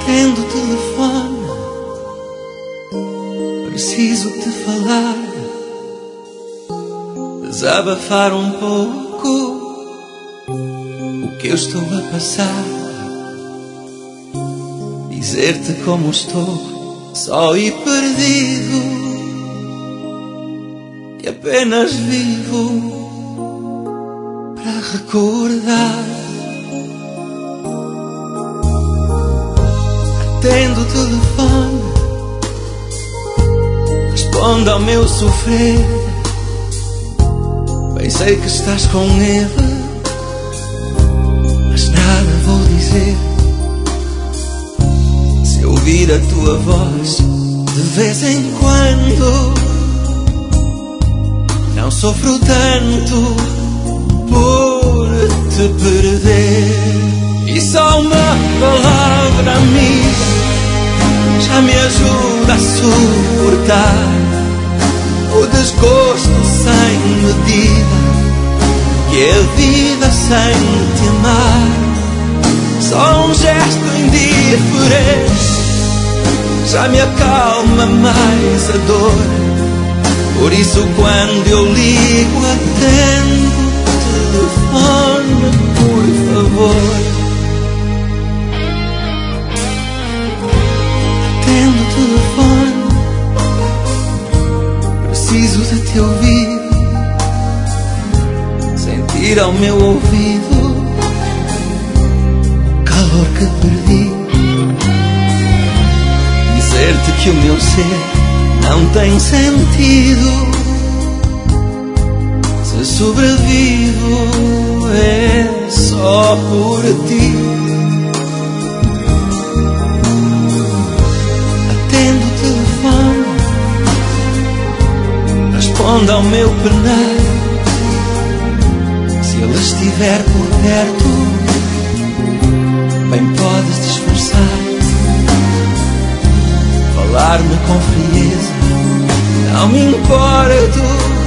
Atendo o telefone, preciso te falar, desabafar um pouco o que eu estou a passar, dizer-te como estou, só e perdido, e apenas vivo para recordar. Atendo o telefone, responde ao meu sofrer. Bem sei que estás com ele, mas nada vou dizer. Se ouvir a tua voz de vez em quando, não sofro tanto por te perder. E só uma palavra amiga já me ajuda a suportar o desgosto sem medida que é a vida sem te amar. Só um gesto indiferente já me acalma mais a dor. Por isso quando eu ligo atendo o telefone, por favor. Atendo o telefone, preciso de te ouvir, sentir ao meu ouvido o calor que perdi, dizer-te que o meu ser não tem sentido. Se sobrevivo é só por ti. Atendo o telefone, responda ao meu penar. Se ele estiver por perto, bem podes disfarçar, falar-me com frieza, não me importo.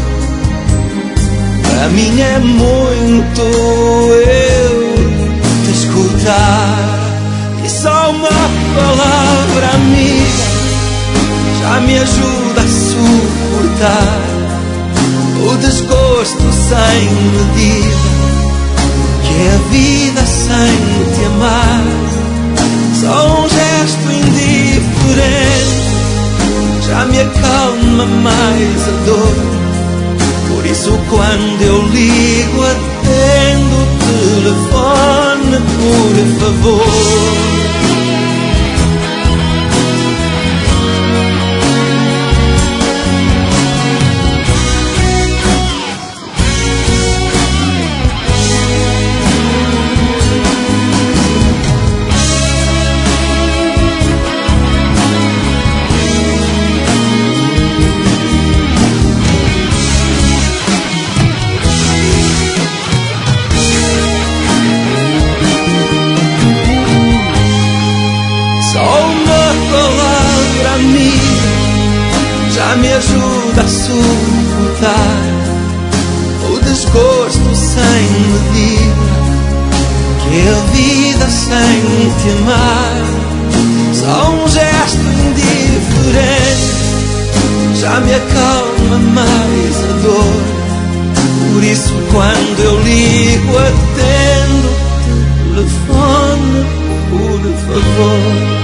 Para mim é muito eu te escutar. E só uma palavra amiga já me ajuda a suportar o desgosto sem medida que é a vida sem te amar. Só um gesto indiferente já me acalma mais a dor. Por isso quando eu ligo atendo o telefone, por favor. Já me ajuda a suportar o desgosto sem medida que é a vida sem te amar. Só um gesto indiferente já me acalma mais a dor. Por isso quando eu ligo atendo o telefone, por favor.